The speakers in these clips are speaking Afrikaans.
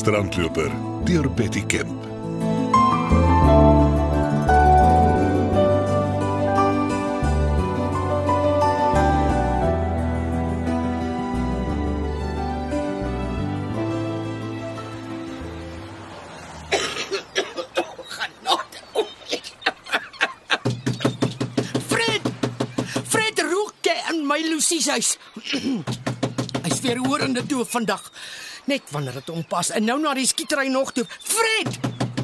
Strandloper deur Betty Kemp. Fred rook jy in my Lucie's huis. Hy's weer horende doof vandag. Net wanneer dit onpas en nou na die skietery nog toe. Fred!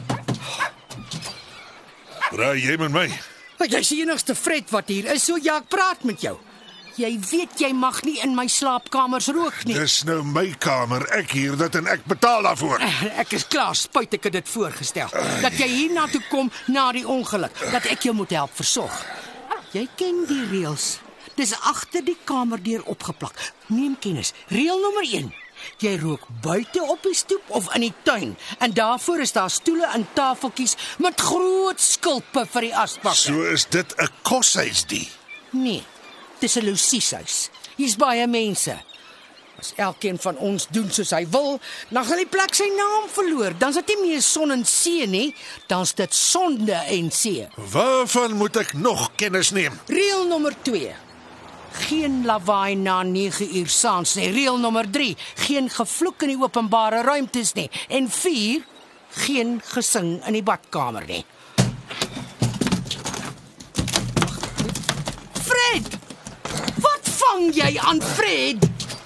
Raai jy met my? Jy's die enigste Fred wat hier is, so ja, ek praat met jou. Jy weet jy mag nie in my slaapkamers rook nie. Dis nou my kamer, ek hier dit en ek betaal daarvoor. Ek is klaar, spyt ek het dit voorgestel. Dat jy hier na toe kom na die ongeluk, dat ek jou moet help versorg. Jy ken die reëls. Dis agter die kamerdeur opgeplak. Neem kennis. Reël nommer 1. Jy rook buite op die stoep of in die tuin. En daarvoor is daar stoele en tafeltjies met groot skulpe vir die asbak. So is dit 'n koshuis die. Nee, dis 'n Lucie's huis. Hier's baie mense. As elkeen van ons doen soos hy wil, dan gaan die plek sy naam verloor. Dan's dit nie meer son en see nie, dan's dit sonde en see. Waarvan moet ek nog kennis neem? Reël nommer 2. Geen lawaai na 9 uur saans nie. Reël nommer 3. Geen gevloek in die openbare ruimtes nie. En 4. Geen gesing in die badkamer nie. Fred! Wat vang jy aan, Fred?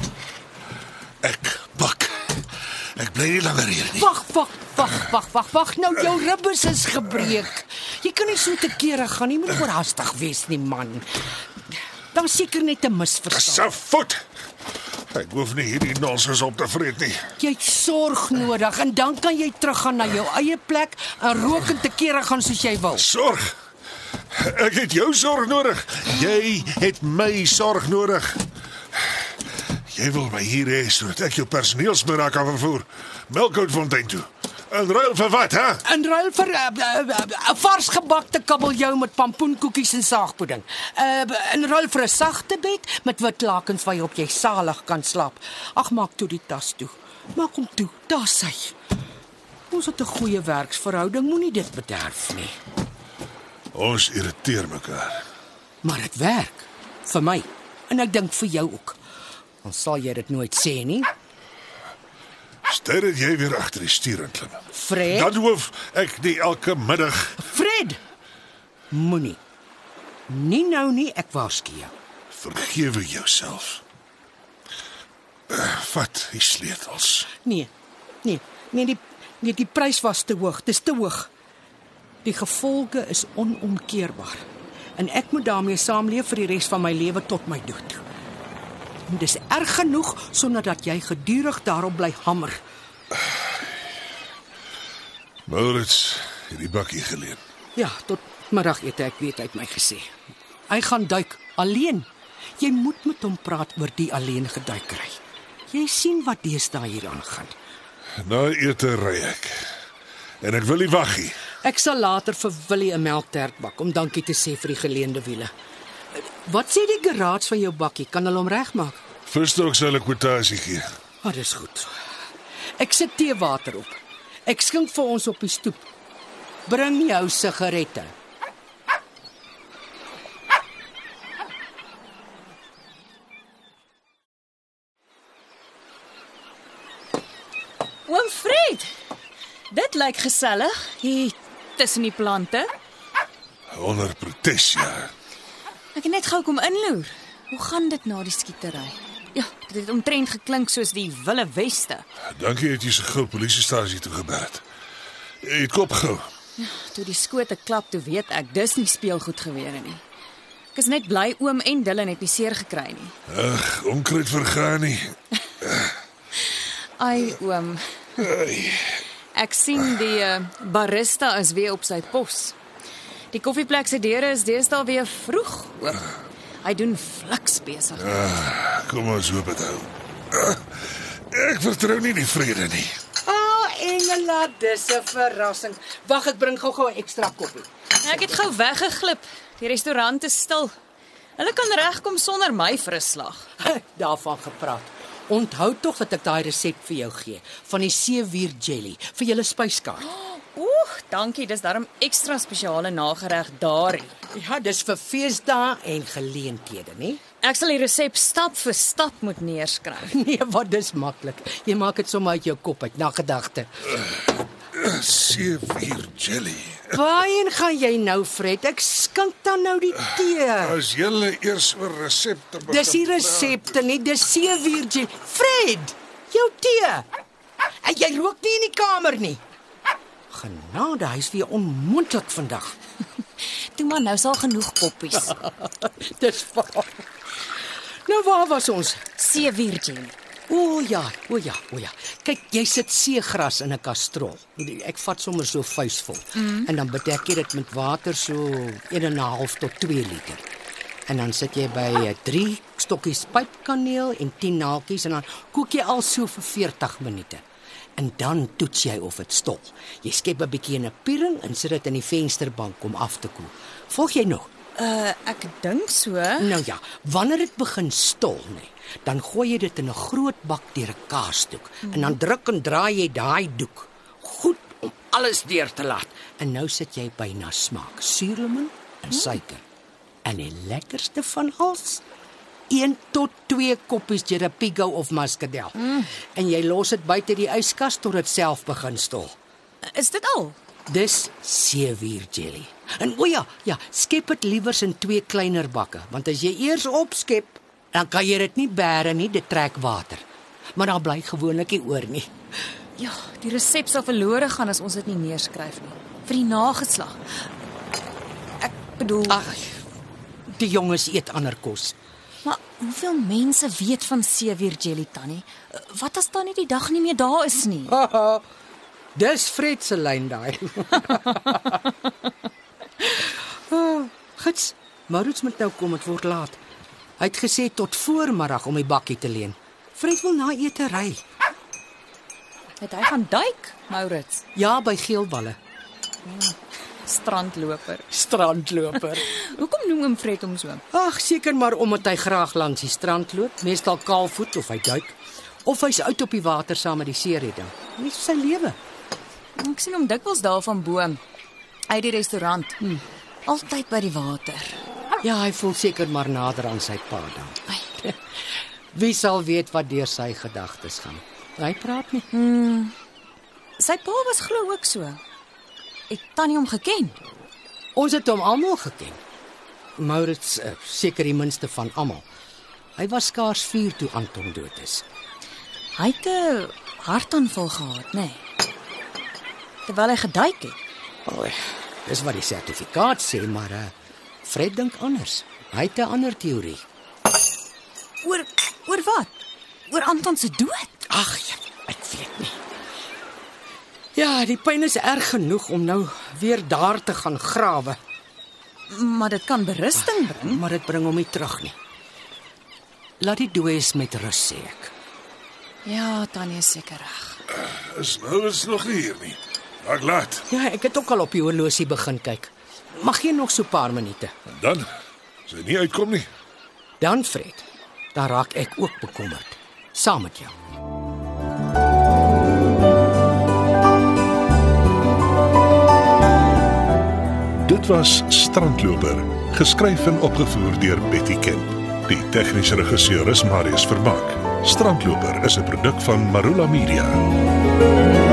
Ek bak. Ek bly nie langer hier nie. Wag. Nou jou ribbes is gebreek. Jy kan nie so te kere gaan nie. Moet oorhaastig wees nie, man. Dan seker net 'n misverstand. Dis 'n voet. Ek hoef nie hierdie nonsens op te vreet nie. Jy het sorg nodig en dan kan jy teruggaan na jou eie plek en rook en te kere gaan soos jy wil. Sorg. Ek het jou sorg nodig. Jy het my sorg nodig. Jy wil my hier hê sodat ek jou personeelsmiddag kan vervoer. Melkoutfontein toe. En ruil vir wat, hè? In ruil vir 'n vars gebakte kabeljou met pampoenkoekies en saagpudding. In ruil vir 'n sagte bed met wit lakens waarop jy salig kan slaap. Ag, maak toe die tas toe. Maak hom toe. Daar's hy. Ons het 'n goeie werksverhouding, moenie dit bederf nie. Ons irriteer mekaar. Maar dit werk vir my en ek dink vir jou ook. Ons sal jy dit nooit sê nie. Stel dat jy weer agter die stuur klim. Fred? Dan hoef ek nie elke middag. Fred! Moenie. Nie nou nie, ek waarsku jou. Vergewe jouself. Vat die sleutels. Nee, die prys was te hoog, dis te hoog. Die gevolge is onomkeerbaar. En ek moet daarmee saamleef vir die res van my lewe tot my dood. En dis erg genoeg sonder dat jy gedurig daarop bly hamer. Maurits het die bakkie geleen. Ja, tot middagete, ek weet hy het my gesê. Hy gaan duik alleen. Jy moet met hom praat oor die alleen geduikery. Jy sien wat deesdae hier aangaan. Na ete ry ek. En ek wil nie wag nie. Ek sal later vir Willie 'n melktert bak om dankie te sê vir die geleende wiele. Wat sê die garage van jou bakkie? Kan hulle hom regmaak? Verstok sal ek kwotasie gee. Dis goed. Ek sit teewater op. Ek skink vir ons op die stoep. Bring jou sigarette. Oom Fred, dit lyk gesellig hier tussen die plante. Onder protes, ja. Ek het net gou kom inloer. Hoe gaan dit na die skietery? Ja, dit het omtrent geklink soos die Wilde Weste. Dankie dat jy so gou polisiestasie toe gebel het. Jy het kop gehou. Ja, toe die skote klap, toe weet ek dis nie speelgoed gewere nie. Ek is net bly oom en Dylan het nie seer gekry nie. Ag, onkruid vergaan nie. Ai oom. Ek sien die barista is weer op sy pos. Die koffieplek se deure is deesdae weer vroeg oop. Hy doen fliks besig. Kom ons hoop dit hou. Ek vertrou nie die vrede nie. Engela, dis 'n verrassing. Wag, ek bring gou 'n ekstra koppie. Ek het gou weggeglip. Die restaurant is stil. Hulle kan regkom sonder my vir 'n slag. Daarvan gepraat. Onthou tog dat ek daai resep vir jou gee van die seewier jelly vir julle spyskaart. Dankie, dis daarom ekstra spesiale nagereg daarin. Ja, dis vir feesdae en geleenthede, nie? Ek sal die resep stap vir stap moet neerskryf. Nee, wat dis maklik. Jy maak dit sommer uit jou kop uit na gedagte. Seewier jelly. Waarheen gaan jy nou, Fred? Ek skink dan nou die tee. As julle eers oor resepte begin. Dis nie resepte nie, dis seewier jelly. Fred, jou tee. En jy rook nie in die kamer nie. Genade, hy's weer onmoontlik vandag. Toe maar nou sal genoeg koppies. Dis waar. Nou waar was ons? Seewier jelly. O ja. Kyk, jy sit seegras in 'n kastrol. Ek vat sommer so vuisvol. En dan bedek jy dit met water so 1,5 tot 2 liter. En dan sit jy by 3 stokkies pypkaneel en 10 naaltjies en dan kook jy al so vir 40 minute. En dan toets jy of dit stol. Jy skep 'n bietjie in 'n piering en sit dit in die vensterbank om af te koel. Volg jy nog? Ek dink so. Nou ja, wanneer dit begin stol, nee, dan gooi jy dit in 'n groot bak deur 'n kaasdoek en dan druk en draai jy daai doek goed om alles deur te laat. En nou sit jy byna smaak, suurlemoen en suiker. En die lekkerste van alles, 1 tot 2 koppies Jerapigo of Muscadel. En jy los dit buite die yskas tot dit self begin stol. Is dit al? Dis seewier jelly. En o ja, skep dit liewers in 2 kleiner bakke, want as jy eers opskep, dan kan jy dit nie bære nie, dit trek water. Maar dan bly gewoonlik nie oor nie. Ja, die resep sal verlore gaan as ons dit nie neerskryf nie. Vir die nageslag. Ek bedoel, Ag, die jonges eet ander kos. maar hoeveel mense weet van seewier jelly, Tannie? Wat as dan nie die dag nie meer daar is nie? Haha. Dis Fred se lyn daai. Gits, Maurits moet nou kom, dit word laat. Hy het gesê tot voormiddag om die bakkie te leen. Fred wil na ete ry. Het hy gaan duik, Maurits? Ja, by Geelballe. Strandloper. Strandloper. Hoekom noem hom Fred hom so? Ag, seker maar omdat hy graag langs die strand loop, meestal kaalvoet of hy duik, of hy's uit op die water saam met die seeredding. Dis sy lewe. Ek sien hom dikwels daar van bo, uit die restaurant. Altyd by die water. Ja, hy voel seker maar nader aan sy pa dan. Ai. Wie sal weet wat deur sy gedagtes gaan? Hy praat nie. Sy pa was glo ook so. Het Tannie hom geken? Ons het hom almal geken. Maurits, seker die minste van almal. Hy was skaars 4 toe Anton dood is. Hy het 'n hartaanval gehad, nê? Terwyl hy geduik het. O, dis wat die sertifikaat sê, maar Fred dink anders. Hy het 'n ander teorie. Oor wat? Oor Anton se dood? Ag, ja, ek weet nie. Ja, die pyn is erg genoeg om nou weer daar te gaan grawe, Maar dit kan berusting bring. maar dit bring hom nie terug nie. Laat die dooies met rus, sê ek. Ja, Tannie is seker reg. Is nog nie hier nie. Raak laat. Ja, ek het ook al op die horlosie begin kyk. Mag geen nog so 'n paar minute. En dan, as hy nie uitkom nie. Dan, Fred, dan raak ek ook bekommerd. Saam met jou. Dit was Strandloper, geskryf en opgevoer deur Betty Kemp. Die tegniese regisseur is Marius Vermaak. Strandloper is 'n produk van Marula Media.